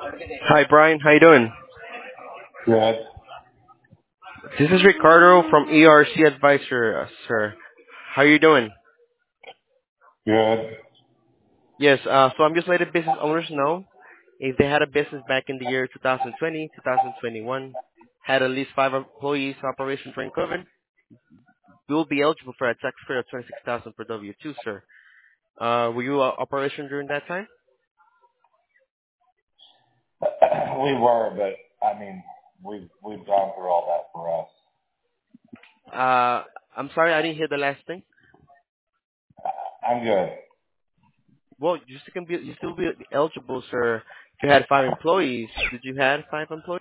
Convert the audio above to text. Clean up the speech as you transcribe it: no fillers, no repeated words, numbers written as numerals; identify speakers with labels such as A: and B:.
A: Hi, Brian. How you doing?
B: Good.
A: This is Ricardo from ERC Advisor, sir. How you doing?
B: Good.
A: Yes, so I'm just letting business owners know if they had a business back in the year 2020, 2021, had at least 5 employees operation during COVID, you will be eligible for a tax credit of 26,000 per W-2, sir. Were you operation during that time?
B: We were, but I mean, we've gone through all that for us.
A: I'm sorry, I didn't hear the last thing.
B: I'm good.
A: Well, you still be eligible, sir. If you had 5 employees, did you have 5 employees?